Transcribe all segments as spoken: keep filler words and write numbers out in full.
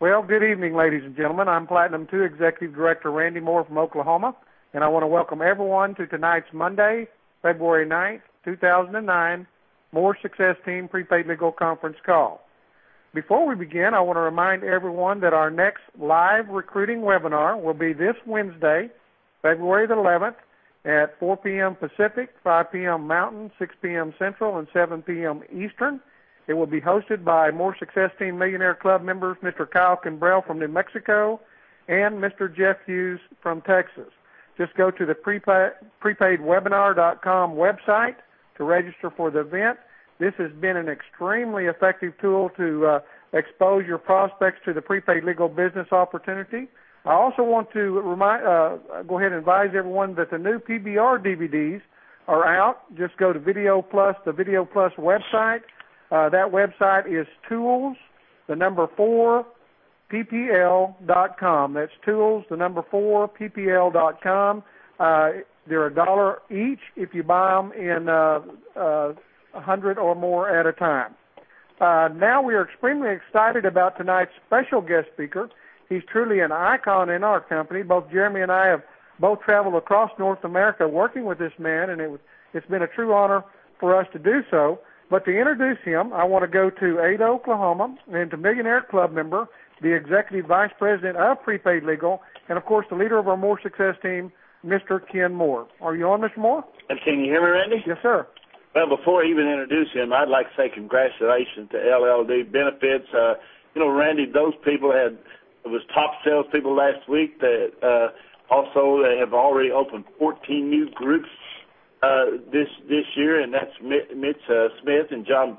Well, good evening, ladies and gentlemen. I'm Platinum two Executive Director Randy Moore from Oklahoma, and I want to welcome everyone to tonight's Monday, February ninth, two thousand nine, Moore Success Team Prepaid Legal Conference call. Before we begin, I want to remind everyone that our next live recruiting webinar will be this Wednesday, February the eleventh, at four p.m. Pacific, five p.m. Mountain, six p.m. Central, and seven p.m. Eastern. It will be hosted by Moore Success Team Millionaire Club members Mister Kyle Kimbrell from New Mexico and Mister Jeff Hughes from Texas. Just go to the prepaid, prepaid webinar dot com website to register for the event. This has been an extremely effective tool to uh, expose your prospects to the prepaid legal business opportunity. I also want to remind, uh, go ahead and advise everyone that the new P B R D V Ds are out. Just go to Video Plus, the Video Plus website. Uh, that website is tools, the number four, P P L dot com. That's tools, the number four, P P L dot com. Uh, they're a dollar each if you buy them in uh, uh, one hundred or more at a time. Uh, now we are extremely excited about tonight's special guest speaker. He's truly an icon in our company. Both Jeremy and I have both traveled across North America working with this man, and it was, it's been a true honor for us to do so. But to introduce him, I want to go to Ada, Oklahoma, and to Millionaire Club member, the Executive Vice President of Prepaid Legal, and, of course, the leader of our Moore Success Team, Mister Ken Moore. Are you on, Mister Moore? And can you hear me, Randy? Yes, sir. Well, before I even introduce him, I'd like to say congratulations to L L D Benefits. Uh, you know, Randy, those people had, it was top salespeople last week that uh, also they have already opened fourteen new groups uh, this this year, and that's Mitch uh, Smith and John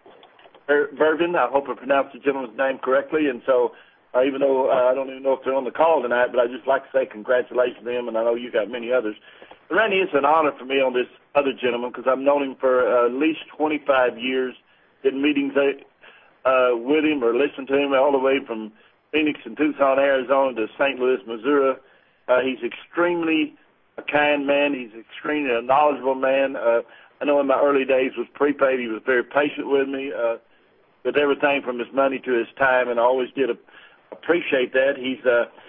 Bergen. I hope I pronounced the gentleman's name correctly. And so uh, even though uh, I don't even know if they're on the call tonight, but I'd just like to say congratulations to them, and I know you got many others. But Randy, it's an honor for me on this other gentleman because I've known him for uh, at least twenty-five years, in meetings uh, with him or listened to him all the way from Phoenix and Tucson, Arizona to Saint Louis, Missouri. Uh, he's extremely a kind man. He's extremely a knowledgeable man. Uh, I know in my early days with prepaid, he was very patient with me, uh, with everything from his money to his time, and I always did a, appreciate that. He's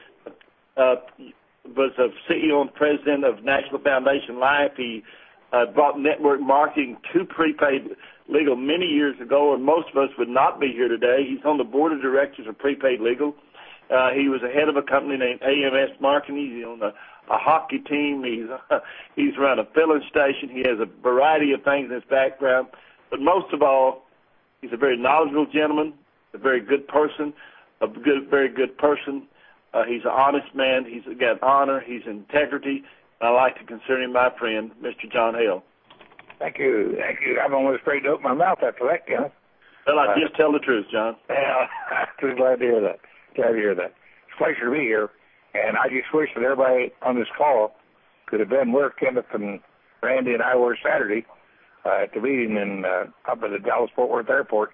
uh, uh, was a C E O and president of National Foundation Life. He uh, brought network marketing to prepaid legal many years ago, and most of us would not be here today. He's on the board of directors of Prepaid Legal. Uh, he was the head of a company named A M S Marketing. He's on a, a hockey team. He's uh, he's run a filling station. He has a variety of things in his background. But most of all, he's a very knowledgeable gentleman, a very good person, a good, very good person. Uh, he's an honest man. He's got honor. He's integrity. And I like to consider him my friend, Mister John Hale. Thank you. Thank you. I'm almost afraid to open my mouth after that, Kenneth. Well, I uh, just tell the truth, John. Yeah, I'm glad to hear that. Glad to hear that. It's a pleasure to be here. And I just wish that everybody on this call could have been where Kenneth and Randy and I were Saturday uh, at the meeting in, uh, up at the Dallas-Fort Worth Airport.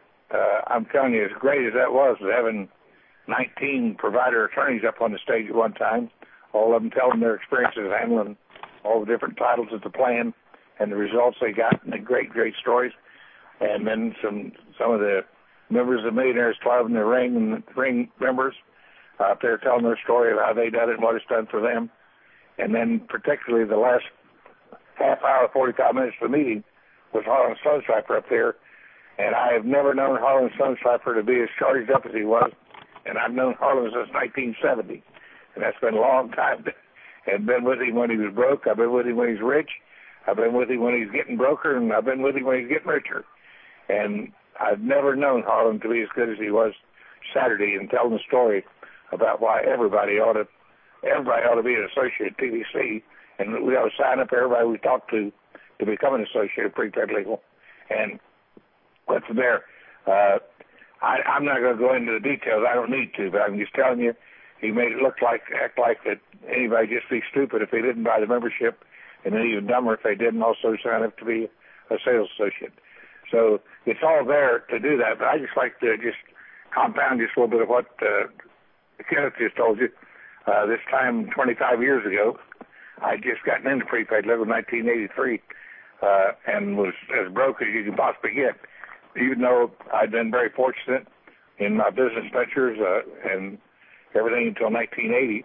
Uh, I'm telling you, as great as that was, having nineteen provider attorneys up on the stage at one time, all of them telling their experiences handling all the different titles of the plan and the results they got, and the great, great stories. And then some some of the members of Millionaires Club and the ring and the ring members uh, up there telling their story of how they done it and what it's done for them. And then particularly the last half hour, forty-five minutes of the meeting was Harlan Stonecipher up there. And I have never known Harlan Stonecipher to be as charged up as he was. And I've known Harlan since nineteen seventy. And that's been a long time. And been with him when he was broke. I've been with him when he's rich. I've been with him when he's getting broker, and I've been with him when he's getting richer. And I've never known Harlan to be as good as he was Saturday in telling the story about why everybody ought to everybody ought to be an associate at P V C, and we ought to sign up everybody we talk to to become an associate of Prepaid Legal. And what's from there? Uh, I, I'm not going to go into the details. I don't need to, but I'm just telling you, he made it look like, act like that anybody just be stupid if they didn't buy the membership, and then even dumber if they didn't also sign up to be a sales associate. So it's all there to do that, but I just like to just compound just a little bit of what uh, Kenneth just told you. Uh, this time, twenty-five years ago, I just gotten into prepaid level in nineteen eighty-three uh, and was as broke as you can possibly get, even though I'd been very fortunate in my business ventures uh, and everything until nineteen eighty.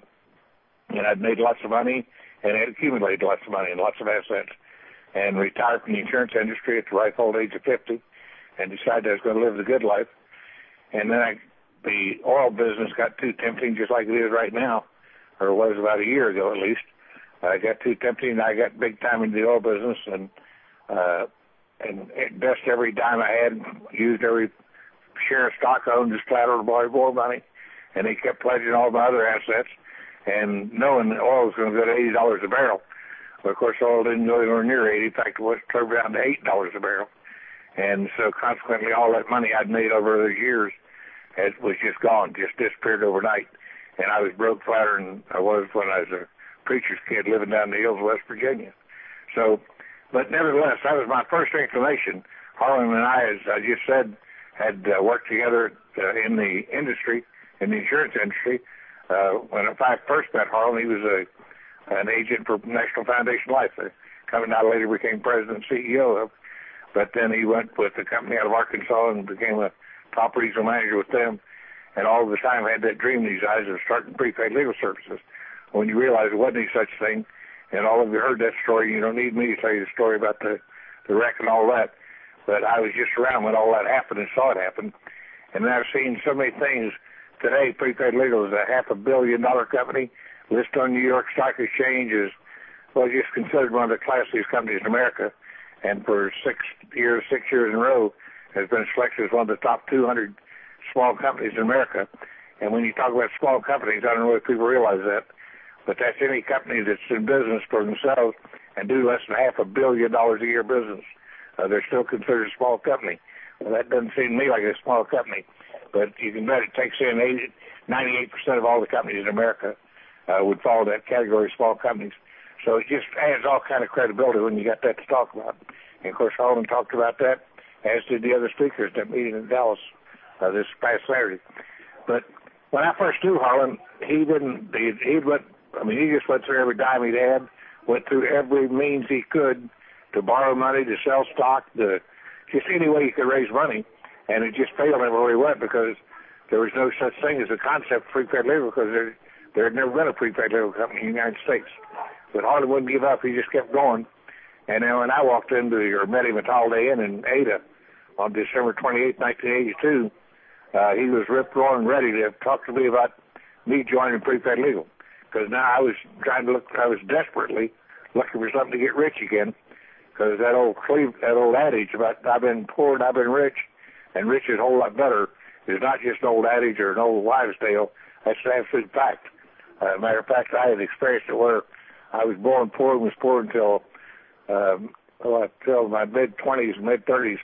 And I'd made lots of money and had accumulated lots of money and lots of assets, and retired from the insurance industry at the ripe old age of fifty, and decided I was going to live the good life. And then I, the oil business got too tempting, just like it is right now, or was about a year ago at least. I got too tempting, and I got big time into the oil business, and uh, and invested every dime I had, used every share of stock I owned, just collateral to borrow more money, and they kept pledging all my other assets, and knowing that oil was going to go to eighty dollars a barrel. Well, of course, oil didn't go anywhere near eighty. In fact, it was turned down to eight dollars a barrel. And so consequently, all that money I'd made over those years had, was just gone, just disappeared overnight. And I was broke flatter than I was when I was a preacher's kid living down in the hills of West Virginia. So, but nevertheless, that was my first inclination. Harlan and I, as I just said, had uh, worked together uh, in the industry, in the insurance industry. Uh, when I first met Harlan, he was a an agent for National Foundation Life, a company I later became president and C E O of. But then he went with a company out of Arkansas and became a top regional manager with them. And all the time had that dream in his eyes of starting prepaid legal services. When you realize there wasn't any such thing, and all of you heard that story, you don't need me to tell you the story about the, the wreck and all that. But I was just around when all that happened and saw it happen. And I've seen so many things. Today, Prepaid Legal is a half a billion dollar company, listed on New York Stock Exchange, is, well, just considered one of the classiest companies in America. And for six years, six years in a row, has been selected as one of the top two hundred small companies in America. And when you talk about small companies, I don't know if people realize that, but that's any company that's in business for themselves and do less than half a billion dollars a year business. Uh, they're still considered a small company. Well, that doesn't seem to me like a small company, but you can bet it takes in eighty, ninety-eight percent of all the companies in America uh, would fall that category of small companies. So it just adds all kind of credibility when you got that to talk about. And, of course, Harlan talked about that, as did the other speakers at that meeting in Dallas uh, this past Saturday. But when I first knew Harlan, he didn't, he, he went, I mean, he just went through every dime he had, went through every means he could to borrow money, to sell stock, to just any way he could raise money. And it just failed everywhere he went because there was no such thing as a concept of prepaid legal because there, there had never been a prepaid legal company in the United States. But Harlan wouldn't give up. He just kept going. And then when I walked into, or met him at Holiday Inn in Ada on December twenty-eighth, nineteen eighty-two, uh, he was ripped roaring ready to talk to me about me joining Prepaid Legal. Because now I was trying to look, I was desperately looking for something to get rich again. Because that old that old adage about I've been poor and I've been rich, and rich is a whole lot better, is not just an old adage or an old wives' tale. That's an absolute fact. Uh, matter of fact, I had experienced it where I was born poor and was poor until um, well, until my mid-twenties, mid-thirties,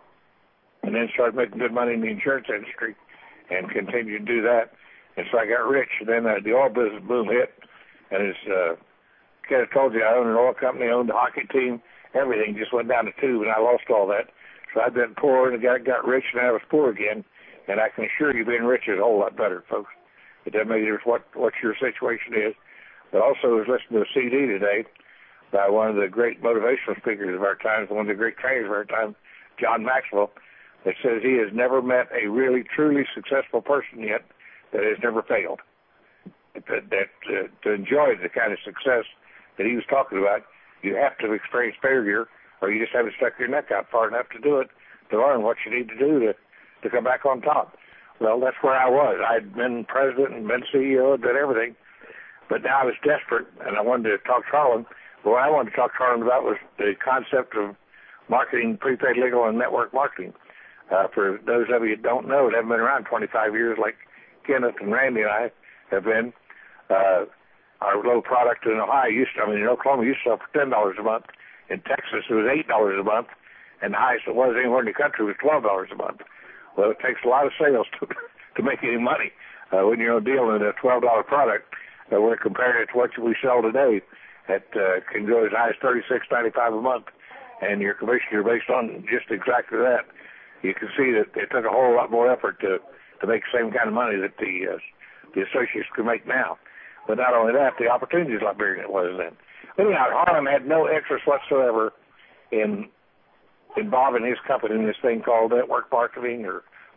and then started making good money in the insurance industry and continued to do that. And so I got rich. And then uh, the oil business boom hit, and as uh, Ken told you, I owned an oil company, owned a hockey team, everything just went down the tube, and I lost all that. So I've been poor and got, got rich, and I was poor again. And I can assure you being rich is a whole lot better, folks. It doesn't matter what, what your situation is. But also I was listening to a C D today by one of the great motivational speakers of our time, one of the great trainers of our time, John Maxwell, that says he has never met a really, truly successful person yet that has never failed. That, that uh, to enjoy the kind of success that he was talking about, you have to experience failure, or you just haven't stuck your neck out far enough to do it, to learn what you need to do to, to come back on top. Well, that's where I was. I'd been president and been C E O and did everything, but now I was desperate, and I wanted to talk to Harlan. But what I wanted to talk to Harlan about was the concept of marketing, prepaid legal, and network marketing. Uh, for those of you that don't know, it haven't been around twenty-five years like Kenneth and Randy and I have been. Uh, our little product in Ohio used to, I mean, in Oklahoma used to sell for ten dollars a month. In Texas, it was eight dollars a month, and the highest it was anywhere in the country was twelve dollars a month. Well, it takes a lot of sales to to make any money uh, when you're dealing in a twelve dollar product. Uh, we're comparing it to what we sell today. That uh, can go as high as thirty-six ninety-five a month, and your commission are based on just exactly that. You can see that it took a whole lot more effort to to make the same kind of money that the uh, the associates can make now. But not only that, the opportunity is a lot bigger than it was then. But anyhow, Harlan had no interest whatsoever in involving his company in this thing called network marketing or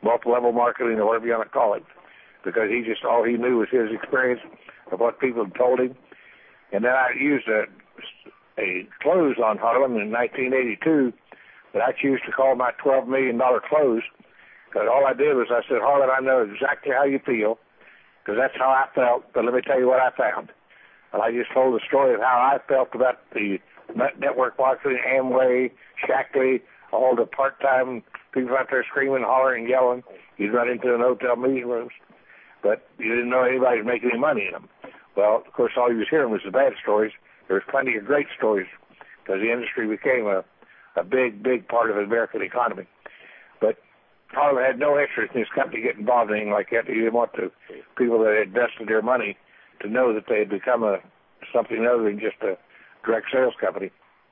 multi-level marketing, or whatever you want to call it, because he just, all he knew was his experience of what people had told him. And then I used a, a close on Harlan in nineteen eighty-two that I choose to call my twelve million dollars close, because all I did was I said, Harlan, I know exactly how you feel, because that's how I felt, but let me tell you what I found. And I just told the story of how I felt about the network marketing, Amway, Shackley, all the part-time people out there screaming, hollering, yelling. You'd run into an hotel meeting rooms, but you didn't know anybody was making any money in them. Well, of course, all you was hearing was the bad stories. There was plenty of great stories, because the industry became a, a big, big part of the American economy. But Harlan had no interest in his company getting involved in anything like that. He didn't want the people that had invested their money to know that they had become a something other than just a direct sales company.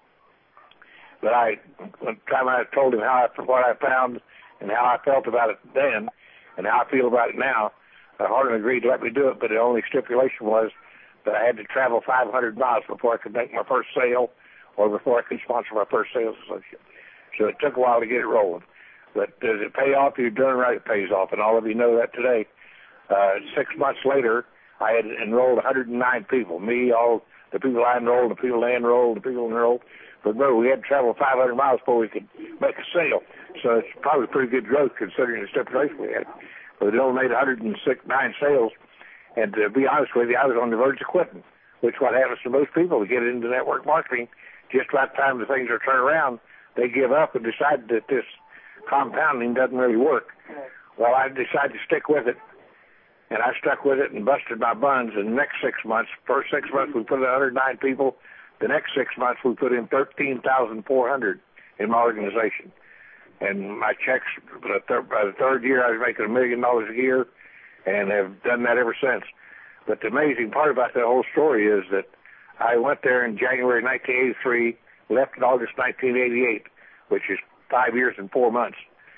But I, one time I told him how I, what I found and how I felt about it then and how I feel about it now, uh, Harlan agreed to let me do it, but the only stipulation was that I had to travel five hundred miles before I could make my first sale or before I could sponsor my first sales associate. So it took a while to get it rolling. But does it pay off? You're doing right, it pays off, and all of you know that today. Uh, six months later, I had enrolled one hundred nine people, me, all the people I enrolled, the people they enrolled, the people enrolled. But no, we had to travel five hundred miles before we could make a sale. So it's probably pretty good growth considering the stipulation we had. But we only made one hundred nine sales. And to be honest with you, I was on the verge of quitting, which what happens to most people to get into network marketing. Just about the time the things are turned around, they give up and decide that this compounding doesn't really work. Well, I decided to stick with it. And I stuck with it and busted my buns. And the next six months, first six months, we put in one hundred nine people. The next six months, we put in thirteen thousand four hundred in my organization. And my checks, by the, thir- by the third year, I was making a million dollars a year and have done that ever since. But the amazing part about that whole story is that I went there in January nineteen eighty-three, left in August nineteen eighty-eight, which is five years and four months.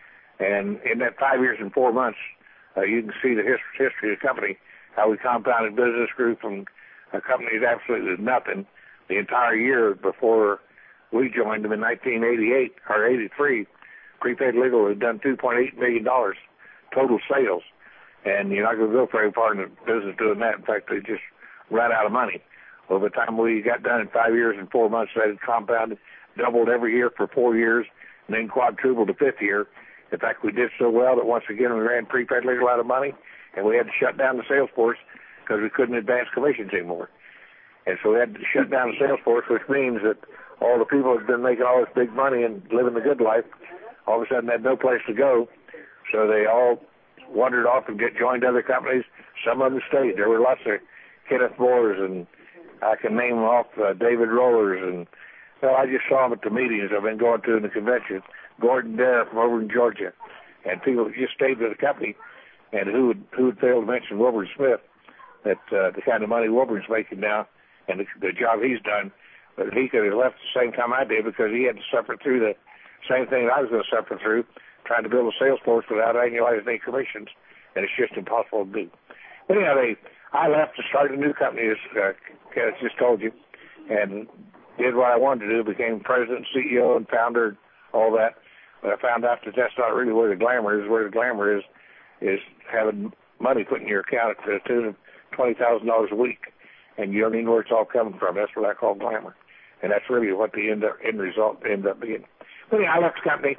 And in that five years and four months, Uh, you can see the his- history of the company, how we compounded business, grew from a company that absolutely nothing the entire year before we joined them in nineteen eighty-eight or eighty-three. Prepaid Legal had done two point eight million dollars total sales, and you're not going to go very far in the business doing that. In fact, they just ran out of money. Well, by the time we got done in five years and four months, they had compounded, doubled every year for four years, and then quadrupled the fifth year. In fact, we did so well that once again we ran Prepaid Legal out of money, and we had to shut down the sales force because we couldn't advance commissions anymore. And so we had to shut down the sales force, which means that all the people who had been making all this big money and living the good life all of a sudden had no place to go. So they all wandered off and get joined other companies. Some of them stayed. There were lots of Kenneth Moores, and I can name them off, uh, David Rollers, and well, I just saw them at the meetings I've been going to in the convention. Gordon Dare from over in Georgia, and people who just stayed with the company, and who would who would fail to mention Wilbur Smith, that uh, the kind of money Wilbur's making now, and the, the job he's done, but he could have left the same time I did because he had to suffer through the same thing that I was going to suffer through, trying to build a sales force without annualizing any commissions, and it's just impossible to do. But anyhow, they, I left to start a new company, as uh, Kenneth just told you, and did what I wanted to do, became president, C E O, and founder, all that. But I found out that that's not really where the glamour is. Where the glamour is, is having money put in your account to the tune of twenty thousand dollars a week, and you don't even know where it's all coming from. That's what I call glamour. And that's really what the end, up, end result ended up being. But anyway, I left the company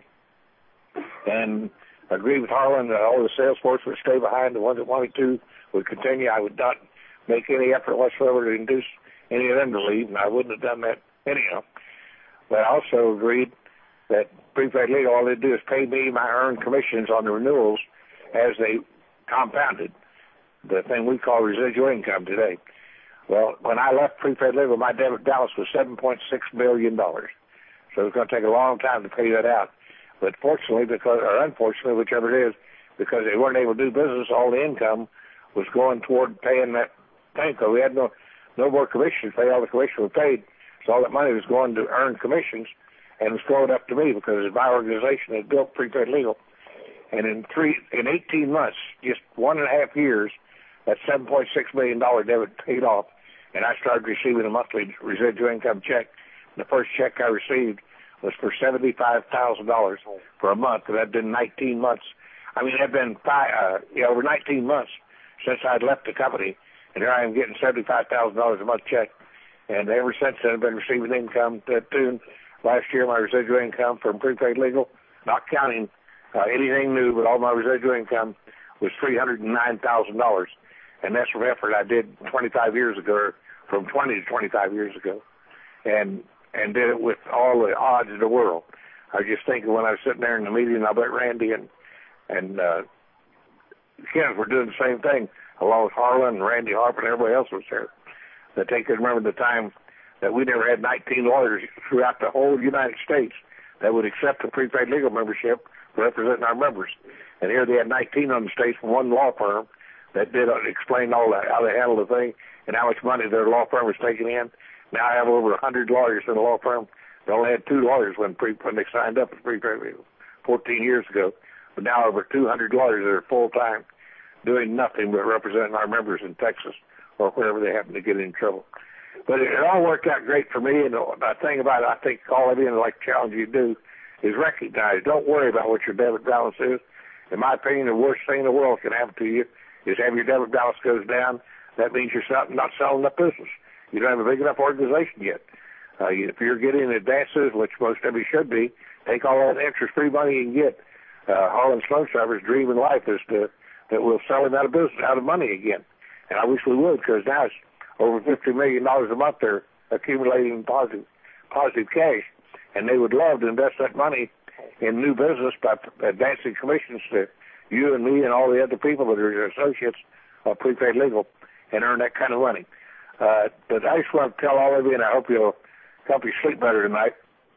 and agreed with Harlan that all the sales force would stay behind. The ones that wanted to would continue. I would not make any effort whatsoever to induce any of them to leave, and I wouldn't have done that anyhow. But I also agreed that Prepaid Legal, all they do is pay me my earned commissions on the renewals as they compounded, the thing we call residual income today. Well, when I left Prepaid Legal, my debit balance was seven point six million dollars. So it was going to take a long time to pay that out. But fortunately, because or unfortunately, whichever it is, because they weren't able to do business, all the income was going toward paying that thing. So we had no, no more commissions to pay. All the commissions were paid. So all that money was going to earn commissions. And it was flowed up to me because my organization had built Prepaid Legal. And in three, in eighteen months, just one and a half years, that seven point six million dollars debit paid off. And I started receiving a monthly residual income check. And the first check I received was for seventy-five thousand dollars for a month. And that'd been nineteen months. I mean, it had been five, uh, you know, over nineteen months since I'd left the company, and here I am getting seventy-five thousand dollars a month check. And ever since then, I've been receiving income to tune. Last year, my residual income from prepaid legal, not counting uh, anything new, but all my residual income was three hundred nine thousand dollars. And that's from effort I did twenty-five years ago, or from twenty to twenty-five years ago. And and did it with all the odds in the world. I was just thinking when I was sitting there in the meeting, I bet Randy and and uh, Kenneth were doing the same thing, along with Harlan and Randy Harper and everybody else was there. That they could remember the time that we never had nineteen lawyers throughout the whole United States that would accept a prepaid legal membership representing our members. And here they had nineteen on the states from one law firm that did uh, explain all that, how they handled the thing and how much money their law firm was taking in. Now I have over one hundred lawyers in the law firm. They only had two lawyers when, pre, when they signed up as prepaid legal fourteen years ago. But now over two hundred lawyers that are full-time doing nothing but representing our members in Texas or wherever they happen to get in trouble. But it, it all worked out great for me, and the thing about it, I think all of you, like challenge you do, is recognize, don't worry about what your debit balance is. In my opinion, the worst thing in the world can happen to you is have your debit balance goes down. That means you're not selling enough business. You don't have a big enough organization yet. Uh, if you're getting advances, which most of you should be, take all that interest-free money you can get. Uh, Harlan Stonecipher's dream in life is to that we'll sell him out of business, out of money again. And I wish we would, because now it's over fifty million dollars a month they're accumulating positive, positive cash, and they would love to invest that money in new business by advancing commissions to you and me and all the other people that are associates of prepaid legal and earn that kind of money. Uh, but I just want to tell all of you, and I hope you'll help you sleep better tonight,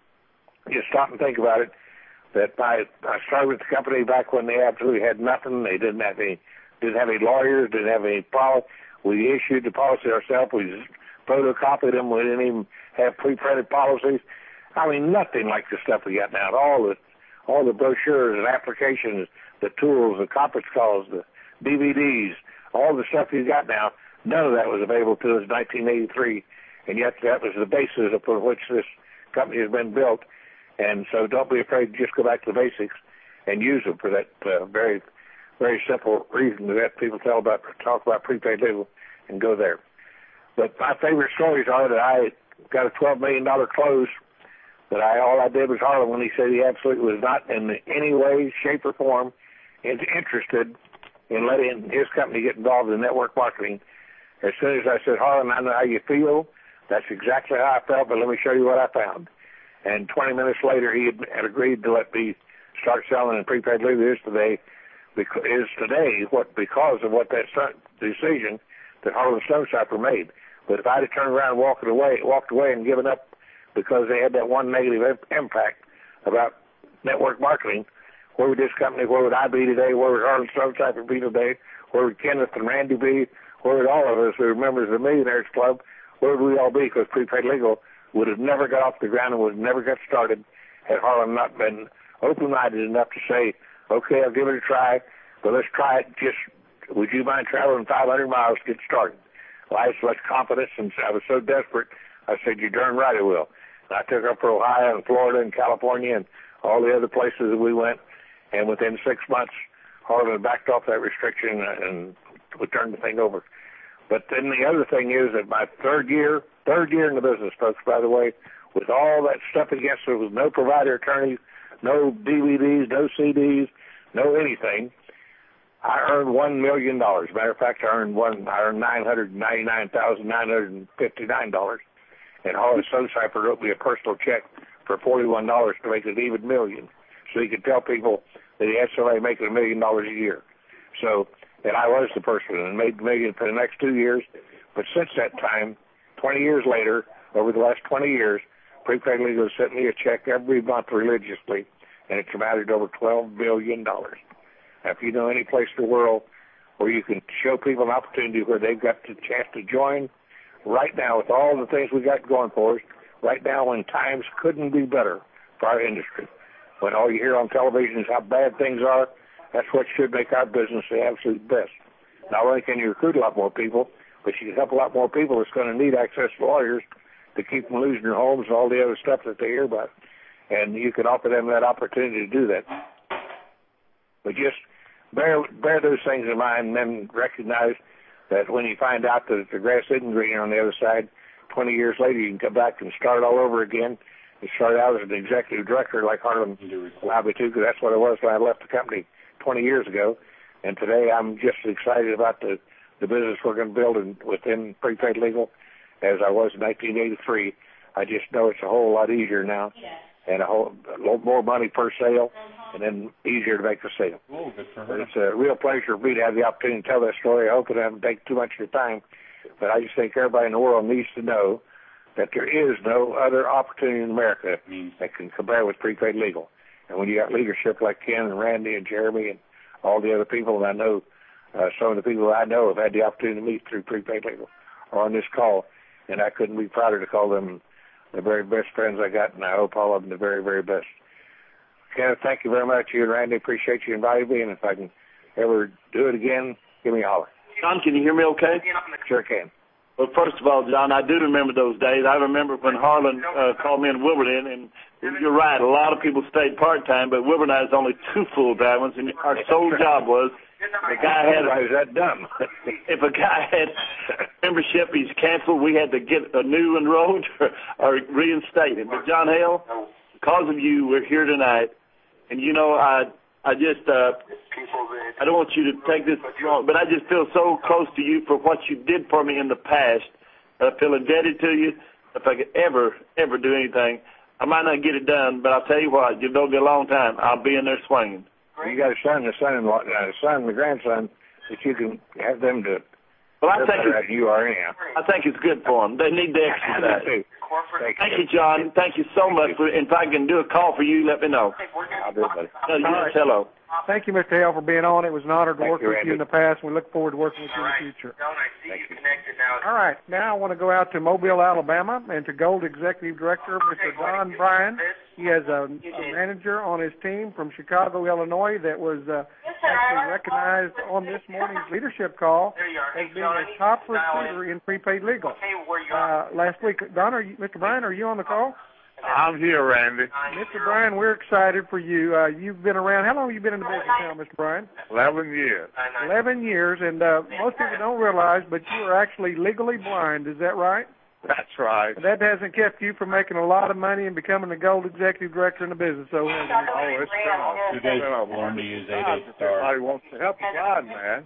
just stop and think about it, that I, I started with the company back when they absolutely had nothing. They didn't have any didn't have any lawyers, didn't have any policy. We issued the policy ourselves. We just photocopied them. We didn't even have pre-printed policies. I mean, nothing like the stuff we got now. All the all the brochures and applications, the tools, the conference calls, the D V Ds, all the stuff you got now, none of that was available to us in nineteen eighty-three, and yet that was the basis upon which this company has been built. And so don't be afraid to just go back to the basics and use them for that uh, very, very simple reason that people tell about, talk about prepaid legal and go there. But my favorite stories are that I got a twelve million dollars close that I, all I did was Harlan when he said he absolutely was not in any way, shape, or form interested in letting his company get involved in network marketing. As soon as I said, Harlan, I know how you feel. That's exactly how I felt, but let me show you what I found. And twenty minutes later, he had, had agreed to let me start selling in prepaid legal is today, because, is today what because of what that decision that Harlan Stonecipher made. But if I'd have turned around and walked away, walked away and given up because they had that one negative impact about network marketing, where would this company, where would I be today? Where would Harlan Stonecipher be today? Where would Kenneth and Randy be? Where would all of us who are members of the Millionaires Club, where would we all be? Because prepaid legal would have never got off the ground and would have never got started had Harlan not been open-minded enough to say, okay, I'll give it a try, but let's try it. Just, would you mind traveling five hundred miles to get started? Well, I had so much confidence, and I was so desperate, I said, you're darn right I will. And I took up for Ohio and Florida and California and all the other places that we went, and within six months, Harlan backed off that restriction and we turned the thing over. But then the other thing is that my third year, third year in the business, folks, by the way, with all that stuff against us, with no provider attorneys, no D V Ds, no C Ds, no anything, I earned one million dollars. Matter of fact, I earned one. I earned nine hundred ninety-nine thousand nine hundred fifty-nine dollars. And Harlan Stonecipher wrote me a personal check for forty-one dollars to make it even million, so he could tell people that he had somebody making a million dollars a year. So, and I was the person and made a million for the next two years. But since that time, twenty years later, over the last twenty years, prepaid legal has sent me a check every month religiously, and it's amounted to over twelve billion dollars. Now, if you know any place in the world where you can show people an opportunity where they've got the chance to join, right now, with all the things we got going for us, right now when times couldn't be better for our industry, when all you hear on television is how bad things are, that's what should make our business the absolute best. Not only can you recruit a lot more people, but you can help a lot more people that's going to need access to lawyers to keep them losing their homes and all the other stuff that they hear about. And you can offer them that opportunity to do that. But just bear, bear those things in mind, and then recognize that when you find out that the grass isn't greener on the other side, twenty years later you can come back and start all over again. You start out as an executive director like Harlan allowed me to, because that's what I was when I left the company twenty years ago. And today I'm just as excited about the, the business we're going to build in, within Prepaid Legal as I was in nineteen eighty-three. I just know it's a whole lot easier now, and a whole a lot more money per sale, and then easier to make the sale. Oh, good for her. It's a real pleasure for me to have the opportunity to tell that story. I hope it doesn't take too much of your time, but I just think everybody in the world needs to know that there is no other opportunity in America that can compare with Prepaid Legal. And when you got leadership like Ken and Randy and Jeremy and all the other people, and I know uh, some of the people I know have had the opportunity to meet through Prepaid Legal or on this call, and I couldn't be prouder to call them the very best friends I got, and I hope all of them the very, very best. Kenneth, thank you very much. You and Randy, appreciate you inviting me, and if I can ever do it again, give me a holler. John, can you hear me okay? Sure can. Well, first of all, John, I do remember those days. I remember when Harlan uh, called me in Wilburton, and you're right, a lot of people stayed part-time, but Wilburton has only two full-time ones, and our sole job was if a guy had Why is that dumb? if a guy had membership he's canceled, we had to get a new enrolled or, or reinstate him. But John Hale, because of you, we're here tonight, and you know I I just uh, I don't want you to take this wrong, but I just feel so close to you for what you did for me in the past. I feel indebted to you. If I could ever ever do anything, I might not get it done, but I'll tell you what, you've known me a long time. I'll be in there swinging. You got a son, a son-in-law, a son, and a grandson that you can have them to. Well, I think it's, you are anyhow. I think it's good for them. They need the exercise. Thank, Thank you, John. Thank you so much. For, if I can do a call for you, let me know. I'll do it, buddy. No, you right. hello. Thank you, Mister Hale, for being on. It was an honor to Thank work you, with Randy. you in the past. We look forward to working with you in the future. All right. Now I want to go out to Mobile, Alabama, and to Gold Executive Director, Mister Don Bryan. He has a, a manager on his team from Chicago, Illinois, that was uh, actually recognized on this morning's leadership call as being a top recruiter in Prepaid Legal uh, last week. Don, are you, Mister Bryan, are you on the call? I'm here, Randy. Mister Bryan, we're excited for you. Uh, you've been around. How long have you been in the business now, Mister Bryan? Eleven years. Eleven years, and uh, most people don't realize, but you are actually legally blind. Is that right? That's right. That hasn't kept you from making a lot of money and becoming the gold executive director in the business. So, uh, Oh, it's been a, Two days been a learn to use eight God, eight if star. Somebody wants to help a blind man.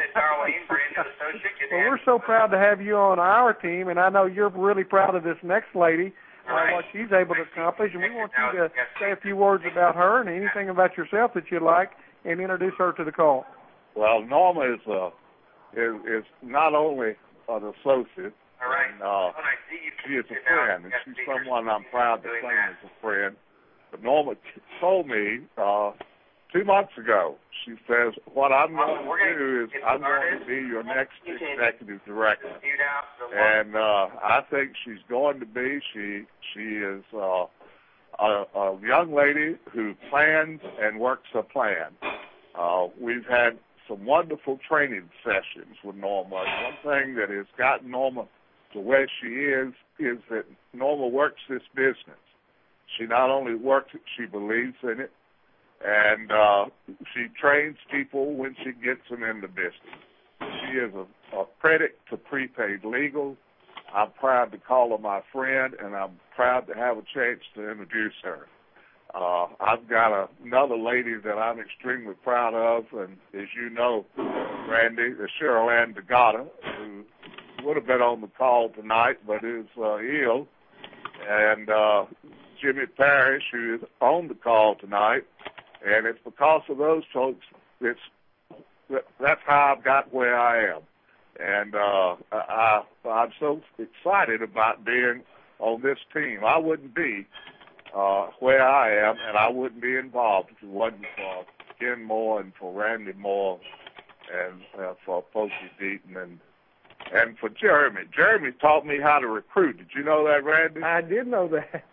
well, we're so proud to have you on our team, and I know you're really proud of this next lady, uh, what she's able to accomplish, and we want you to say a few words about her and anything about yourself that you'd like, and introduce her to the call. Well, Norma is a is, is not only an associate, and uh, she is a friend, and she's someone I'm proud to claim as a friend. But Norma told me uh, two months ago, she says, what I'm going to do is I'm going to be your next executive director. And uh, I think she's going to be. She she is uh, a, a young lady who plans and works a plan. Uh, we've had some wonderful training sessions with Norma. One thing that has gotten Norma to where she is is that Norma works this business. She not only works it, she believes in it, and uh, she trains people when she gets them in the business. She is a, a credit to Prepaid Legal. I'm proud to call her my friend, and I'm proud to have a chance to introduce her. Uh, I've got a, another lady that I'm extremely proud of, and as you know, Randy, is Cheryl Ann DeGata, who would have been on the call tonight, but is uh, ill, and uh, Jimmy Parrish, who is on the call tonight, and it's because of those folks, it's that's how I've got where I am. And uh, I, I'm so excited about being on this team. I wouldn't be uh, where I am, and I wouldn't be involved if it wasn't for Ken Moore and for Randy Moore and uh, for Posey Deaton and and for Jeremy. Jeremy taught me how to recruit. Did you know that, Randy? I did know that.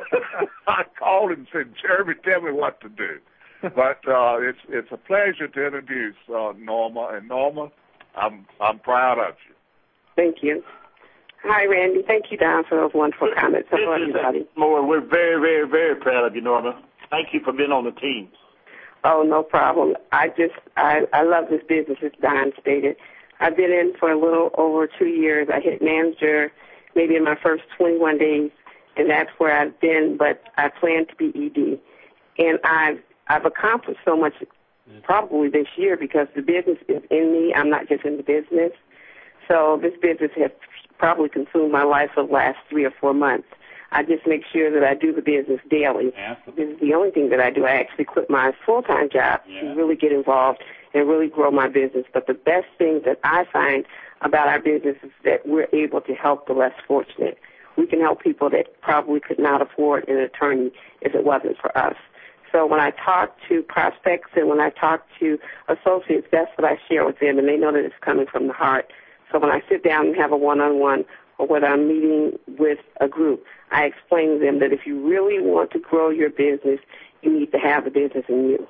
I called him and said, Jeremy, tell me what to do. But uh, it's it's a pleasure to introduce uh, Norma. And Norma, I'm I'm proud of you. Thank you. Hi, Randy. Thank you, Don, for those wonderful comments. Hello, everybody. More, we're very, very, very proud of you, Norma. Thank you for being on the team. Oh, no problem. I just, I, I love this business, as Don stated. I've been in for a little over two years. I hit manager maybe in my first twenty-one days, and that's where I've been, but I plan to be E D. And I've, I've accomplished so much probably this year because the business is in me. I'm not just in the business. So this business has probably consumed my life for the last three or four months. I just make sure that I do the business daily. Absolutely. This is the only thing that I do. I actually quit my full-time job yeah. to really get involved and really grow my business. But the best thing that I find about our business is that we're able to help the less fortunate. We can help people that probably could not afford an attorney if it wasn't for us. So when I talk to prospects and when I talk to associates, that's what I share with them, and they know that it's coming from the heart. So when I sit down and have a one-on-one or when I'm meeting with a group, I explain to them that if you really want to grow your business, you need to have the business in you.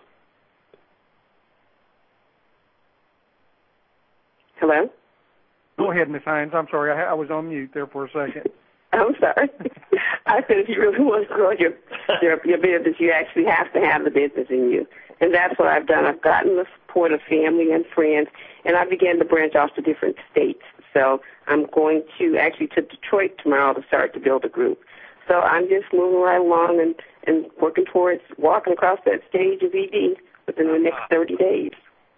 Hello? Go ahead, Miz Hines. I'm sorry. I, I was on mute there for a second. I'm sorry. I said if you really want to grow your, your your business, you actually have to have the business in you. And that's what I've done. I've gotten the support of family and friends, and I began to branch off to different states. So I'm going to actually to Detroit tomorrow to start to build a group. So I'm just moving right along and, and working towards walking across that stage of E D within the next thirty days.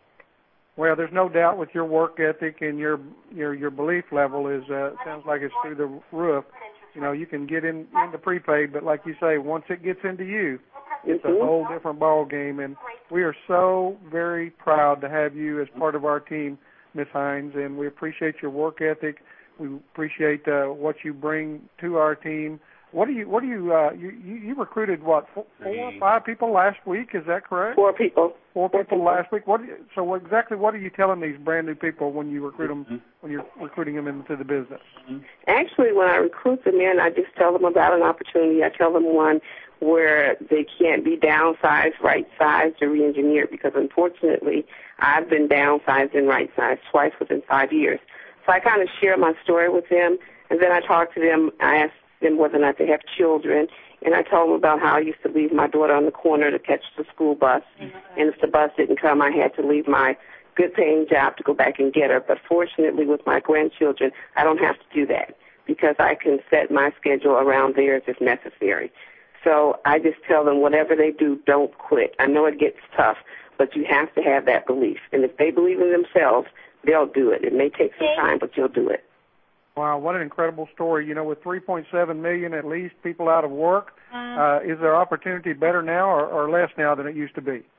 Well, there's no doubt with your work ethic and your your your belief level is uh, sounds like it's through the roof. You know, you can get in into prepaid, but like you say, once it gets into you, it's a whole different ball game. And we are so very proud to have you as part of our team, Miz Hines, and we appreciate your work ethic. We appreciate uh, what you bring to our team. What do you? What do you? Uh, you, you? You recruited what? Four, four or five people last week? Is that correct? Four people. Four people, Four people. last week. What? Do you, so what, exactly what are you telling these brand new people when you recruit them? Mm-hmm. When you're recruiting them into the business? Mm-hmm. Actually, when I recruit them in, I just tell them about an opportunity. I tell them one where they can't be downsized, right-sized, or re-engineered because unfortunately, I've been downsized and right-sized twice within five years. So I kind of share my story with them, and then I talk to them. I ask them whether or not they have children, and I told them about how I used to leave my daughter on the corner to catch the school bus, mm-hmm. and if the bus didn't come, I had to leave my good-paying job to go back and get her. But fortunately, with my grandchildren, I don't have to do that because I can set my schedule around theirs if necessary. So I just tell them whatever they do, don't quit. I know it gets tough, but you have to have that belief. And if they believe in themselves, they'll do it. It may take some time, but you'll do it. Wow, what an incredible story. You know, with three point seven million at least people out of work, uh, is there opportunity better now or, or less now than it used to be?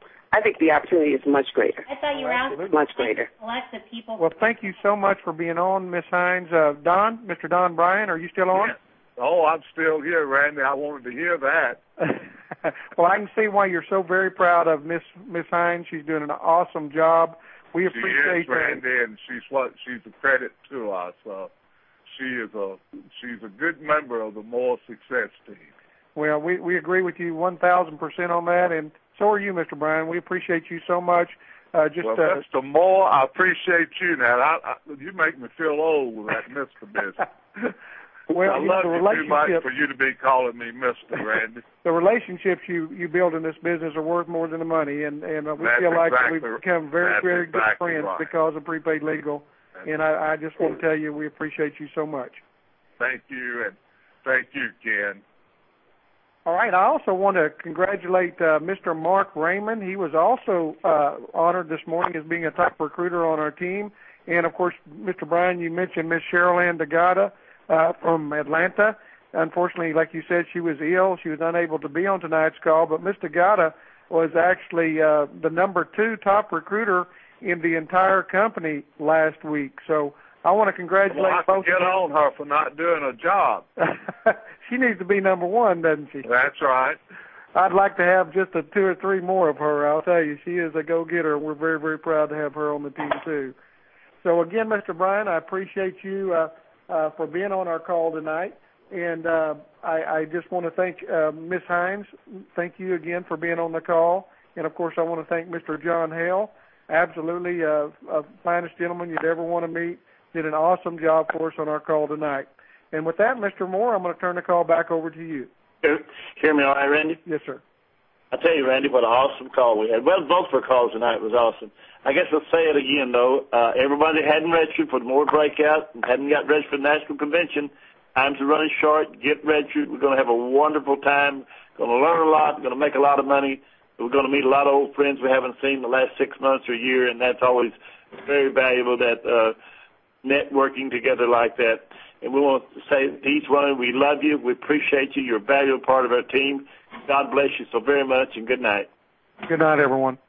I think the opportunity is much greater. I thought you were out. Much greater. Alexa, people. Well, thank you so much for being on, Miz Hines. Uh, Don, Mister Don Bryan, are you still on? Yeah. Oh, I'm still here, Randy. I wanted to hear that. Well, I can see why you're so very proud of Miss Miss Hines. She's doing an awesome job. We appreciate she is, Randy, and she's what she's a credit to us. Uh, she is a she's a good member of the More Success team. Well, we we agree with you one thousand percent on that, and so are you, Mister Bryan. We appreciate you so much. Uh, just well, uh, Mister Moore, I appreciate you. Now, I, I, you make me feel old with that Mister business. Well, I you love know, the you too much for you to be calling me Mister Randy. The relationships you, you build in this business are worth more than the money, and, and uh, we that's feel like exactly, we've become very, very exactly good friends right. because of Prepaid Legal. That's and I, I just want to tell you we appreciate you so much. Thank you, and thank you, Ken. All right. I also want to congratulate uh, Mister Mark Raymond. He was also uh, honored this morning as being a top recruiter on our team. And, of course, Mister Bryan, you mentioned Miss Cheryl Ann DeGata uh, from Atlanta. Unfortunately, like you said, she was ill. She was unable to be on tonight's call. But Miss DeGata was actually uh, the number two top recruiter in the entire company last week. So I want to congratulate well, I both can get on her for not doing a job. She needs to be number one, doesn't she? That's right. I'd like to have just a two or three more of her. I'll tell you, she is a go-getter, and we're very, very proud to have her on the team, too. So, again, Mister Bryan, I appreciate you uh, uh, for being on our call tonight. And uh, I, I just want to thank uh, Miz Hines. Thank you again for being on the call. And, of course, I want to thank Mister John Hale, absolutely uh, a finest gentleman you'd ever want to meet. Did an awesome job for us on our call tonight. And with that, Mister Moore, I'm going to turn the call back over to you. Hear me all right, Randy? Yes, sir. I tell you, Randy, what an awesome call we had. Well, both of our calls tonight was awesome. I guess I'll say it again, though. Uh, everybody that hadn't registered for the more breakout and hadn't got registered for the National Convention, times are running short. Get registered. We're going to have a wonderful time. Going to learn a lot. We're going to make a lot of money. We're going to meet a lot of old friends we haven't seen the last six months or a year, and that's always very valuable, that uh, networking together like that. And we want to say to each one, we love you. We appreciate you. You're a valuable part of our team. God bless you so very much, and good night. Good night, everyone.